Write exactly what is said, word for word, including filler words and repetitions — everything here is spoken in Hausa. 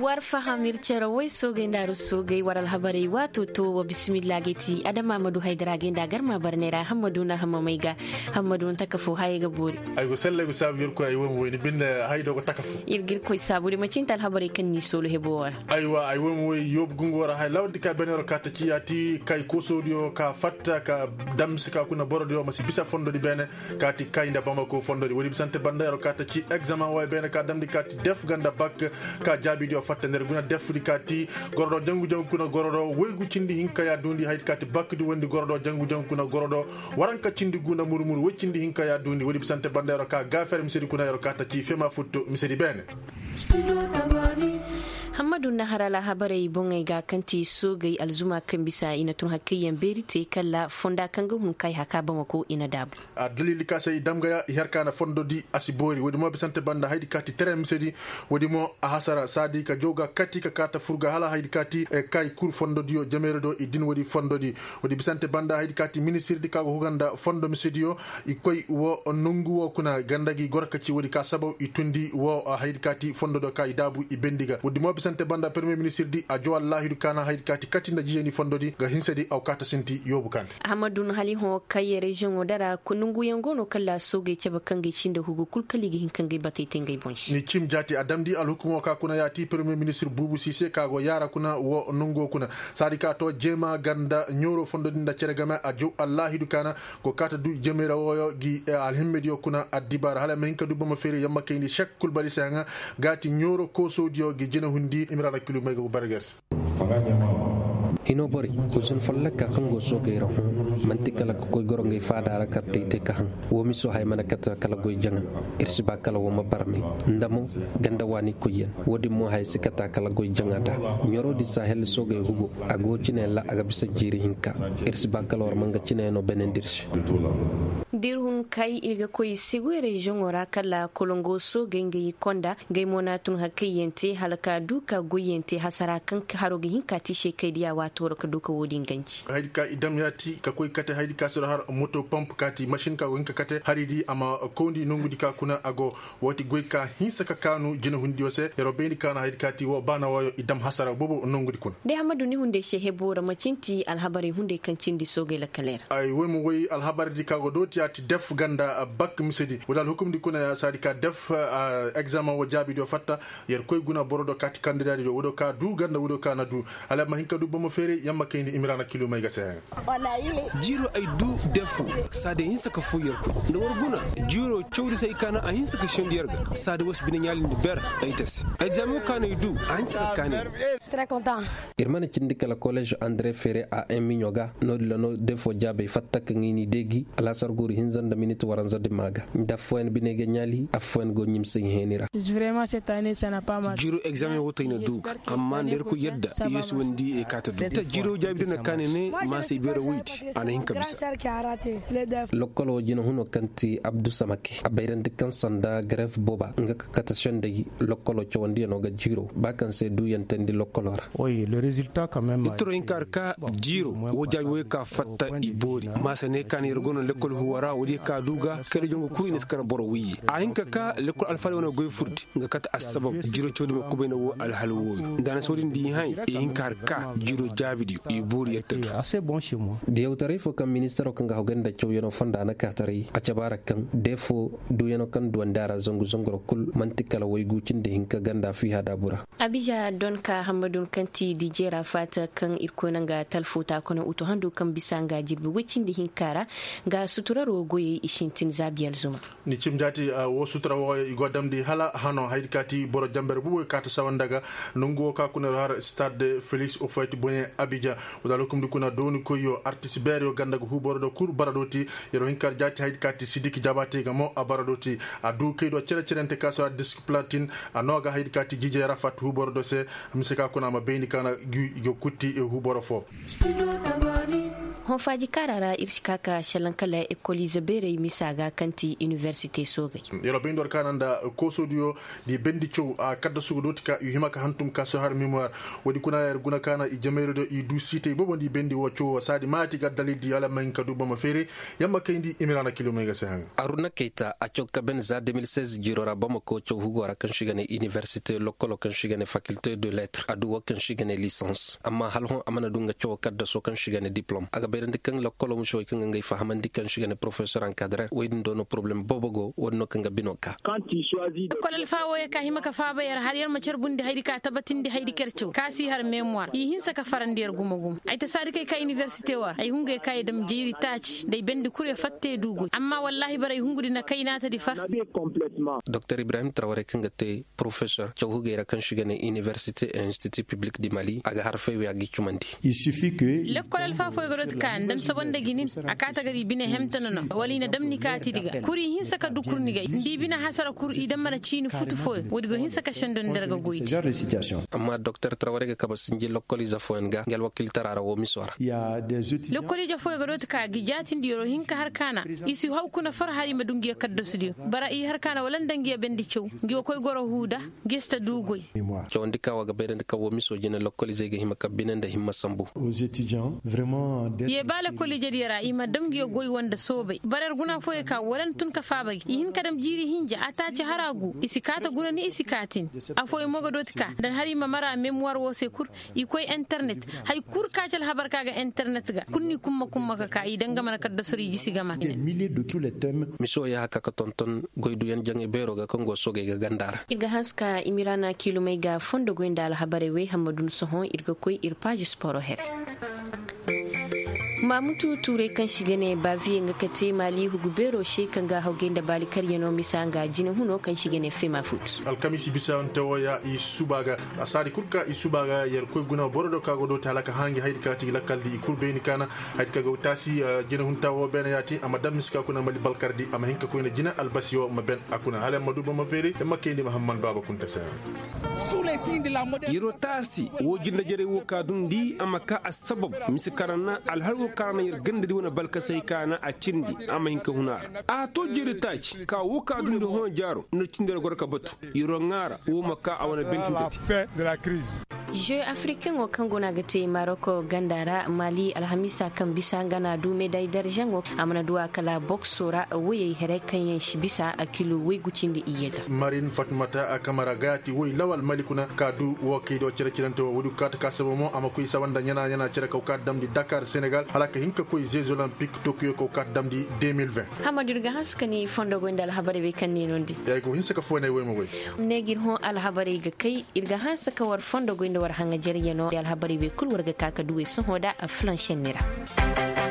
war fahamir cero way sogay ndaru sogay waral habari wato to wa bismillah geti adama Mamadou Haydara genda garma barnera Hamadou na Hamamaiga Hamadou takafo hayga buri ay go selle go sabir ko ay won woni bin haydo go takafo irgir koy saburi ma cintal habari kan ni solo hebo war ay wa ay won way yob gungo wara hay lawdi ka benero kata ci ati kay ko sodio ka fatta ka damsi ka kuna borodio ma si bisa fondo di bene kati kayda Bamako fondo di woni bisante bandero kata ci examen way bene ka damdi kati def ganda bak ka jabi dio fatta nder guna def di kati gordo jangu jangu kuna gordo waygu cindi hinka ya dundi hayt kati bak di wondi gordo jangu jangu kuna gordo waranka cindi guna murmuru wecindi hinka ya dundi woni bisante bandero ka gafer misedi kuna yaro kata ci fema futto misedi bene Hamadou Naharala habare bongay ga kanti sogay alzuma kan bisa ina tun hakkiyan berite kala fonda kanga hun kai haka Bamako ina dabu a dalili ka sai damga ya herkana fondo di asibori wodi mo bisante banda haydi kati tere misedi wodi mo a hasara sadi ka joga kati ka kata furga hala haydi kati e kai kur fondo dio jamere do e din wodi fondo di wodi bisante banda haydi kati ministre di ka huganda fondo misedi o i koy wo nungu wo kuna gandagi gorka ci wodi ka sabaw i tundi wo haydi kati fondo do kai dabu i bendiga wodi mo bisante banda premier ministre di a jo Allah hidu kana haydi kati kati na jeni fondo di ga hinsedi aw kata sinti yobu kante Ahmadou hali ho kay region odara kunungu yangono kala soge ceba kangi cinde hugo kulkali gi hinkangi batete ngai bonch ni kim jati adamdi al hukumo ka kuna yati premier ministre Boubou Cissé kago yara kuna wo nungo kuna sadi ka to jema ganda nyoro fondo dinda ceregama a jo Allah hidu kana ko kata du jemera woyo gi al himmedio kuna adibar hala men ka du bama fere yamma kayni chek kulbali sanga gati nyoro ko sodio gi jena hundi imrana kilu mega ko baragers ino bori kusun fallaka kango sogero mantikala ko goronge faadara katte te kan wo miso hay manakata kala goy janga irsiba kala wo mabarmi ndamo ganda wani kuyen wodi mo hay sikata kala goy janga da nyoro di sahel soge hugo ago cine la aga bisa jiri hinka irsiba kala war manga cine no benen dirsi dirhun kai iga koy sigu region ora kala kolongo soge ngi konda ngai mona tun hakiyente halaka duka goyente hasara kan harogi hinka ti shekaidiya toro ka duka wodi ganci haydi ka idam yati ka koy kate haydi ka sura har moto pompe kati machine ka winka kate haridi ama kondi nongudi ka kuna ago woti goy ka hinsa ka kanu jina hundi wose yaro bendi kana haydi kati wo bana wayo idam hasara bobo nongudi kun de Hamadou ni hunde shehe bora macinti alhabari hunde kan cindi soge la kalera ay wemo woy alhabari di ka go doti ati def ganda bak misedi wadal hukum di kuna sadi ka def examen wo jabi do fatta yer koy guna borodo kati candidat do wodo ka du ganda wodo ka na du ala ma hinka du bomo yamma kayni imrana kilo may gase jiro ay du defu sade hinsa ka fuyar ko ndo warguna jiro chawdi say kana a hinsa ka shondiyar ga sade wasbina nyalinde ber ay tas examen kana du a hinsa ka kana très content irmana cindikala collège André Ferré a un minyoga no lono defo jabe fatta ka ngini degi ala sargori hinzanda minute waranza de maga dafoen binege nyali afoen go nyimse henira vraiment cette année ça n'a pas mal jiro examen wotayna du amma nder ko yedda yesu wondi e kata ta jiro jabi na kane ne ma sai bere wuti ana hinka bisa lokolo jina huno kanti Abdou Samaki abayran dikkan sanda gref boba nga kata shonde lokolo chawandi no ga jiro bakan se du yantendi lokolora oui le résultat quand même itro inkar ka jiro wo jabi wo ka fatta ibori ma sane kan yergono lekol huwara wodi ka duga kele jongo ku ines kara boro wi a hinka ka lekol alfale wona goy furti nga kata asbab jiro chawdi mo kubena wo alhalu wo dana sodin di hay e inkar ka jiro jabi assez bon chez moi dieu tarifo kam ministero kan ga hoganda cew yono fonda na katari a cabara kan defo du yono kan duandara zongu zongoro kul mantikala waygu cinde hinka ganda fi hada bura abija don ka Hamadou kanti di jera fata kan irko nanga talfuta kono uto handu kan bisanga jirbi wicinde hinkara ga suturaro goye ishintin zabiyal zuma ni cimjati wo sutura wo igodamdi hala hano haydikati boro jamber bubo kata sawandaga nungo ka kuna har stade Félix Houphouët Boigny Abidjan wadalo kum dukuna doni koyo artiste berio ganda go huboro kur baradoti yero hinkar jati haydi kati Sidiki Jabate gamo abaradoti adu kaydo cere cerente kaso disc platine anoga haydi kati Jije Rafat huboro do se misika kuna ma bendi kana go kutti e huboro fo hon faji karara irsikaka shalankala ekolize bere misaga kanti université sogai yelo be ndor kananda ko sodio di bendi chow a kadda sugo dotika yu himaka hantum ka so har mémoire wadi kuna yar guna kana i jameredo i du cité bobo di bendi wocho sadi mati ga dalidi ala man kadu bama fere yamma kayndi imirana kilomega sehan aruna keita a chokka ben za deux mille seize jirora bamako chow hugora kan shigane université lokolo kan shigane faculté de lettres adu kan shigane licence amma halhon amana dunga chow kadda so kan shigane diplôme aga berende kan lokolo mu shoy kan ngay fahamandi kan shigane professeur encadré waydi dono problème bobogo wonno kan binoka quand il choisit de kolal fawo ya kahima ka fa bayar har yar macer bundi haydi ka tabatin di haydi kercho kasi har mémoire yi hinsa ka farandiyar gumagum ay ta sadi kai ka université war ay hungue kai dam jiri tach day bendi kure fatte dugu amma wallahi baray hungudi na kai nata di fa complètement docteur Ibrahim Traoré kan gate professeur chawhuge ra kan shigane université et institut public du Mali aga har fewe agi chumandi il suffit que le kolal fa fo gorot kan dan sabonda ginin akata gari bine hemtanono walina damni kati diga kuri hinsa ka dukurni gay ndi bina hasara kur idan mana chini futu fo wodi go hinsa ka shandon derga goyti genre de situation amma docteur Traoré ga kabasinji lokoliza foenga ngel wakil tarara wo miswara il y a des étudiants lokoliza fo gorot ka gi jati ndiro hinka har kana isi hawkuna far hari madungi kaddo studio bara i har kana walan dangi bendi chow ngi koy goro huda gesta dugoy chondi ka waga bedende ka wo miso jina lokoliza ga himaka binende himma sambu aux étudiants vraiment ye bala kolije dira ima damgi goy wonda sobe barar guna fo ka walan tun ka fabagi hin kadam jiri hinja ataci haragu isikata guna ni isikatin afoy mogo dotika dan hari mamara mémoire wo se kur ikoy internet hay kur kacal habar kaga internet ga kunni kumma kumma ka kai danga mana kadda sori jisi gama des milliers de tous les thèmes miso ya haka ka tonton goydu yan jangi bero ga kongo soge ga gandara irga haska imirana kilomega fondo goinda al habare we hamadun sohon irga koy irpage sporo her Mamutu Ture kan shigane ba vie nga kate mali hugubero she kan ga haugenda bali karyano misanga jina huno kan shigane fema foot alkamisi bisa ntawoya i subaga asari kurka i subaga yer koy guna borodo kago do talaka hangi haydi kati lakaldi i kurbe ni kana haydi kago tasi jina hunta wo ben yati amadam miska kuna mali balkardi ama hinka ko jina albasiyo ma ben akuna hala maduba ma fere e makkendi mahamman baba kunta sa yiro tasi wo jinda jere wo kadundi amaka asbab miskarana alharu karana yir ganda di wona balka sai kana a cindi ama hinka hunar a to jere taci ka wo kadundi hon jaro no cindere gorka batu yiro ngara wo maka a wona bentinde fin de la crise Jeux africains au Congo nagate Maroko Gandara Mali Alhamisa kan bisa ngana du médaille d'argent amana duwa kala boxora waye here kan yin shi bisa a kilo wai gucin da iyeda Marine Fatmata a kamara gati wai lawal malikuna kadu woki do cire ciranto wudu kata kasabo mo ama kuy sawanda nyana nyana cire ko kat damdi Dakar Sénégal halaka hinka koy Jeux olympiques Tokyo ko kat damdi deux mille vingt Hamadou ga haskani fondo gondal habare be kan ni nondi yay ko hinsa ka fone way mo way negir hon al habare ga kai irga hansa ka war fondo gonda war hanga jeriyano al habare be kul warga kaka duwe sun hoda a flanchen nira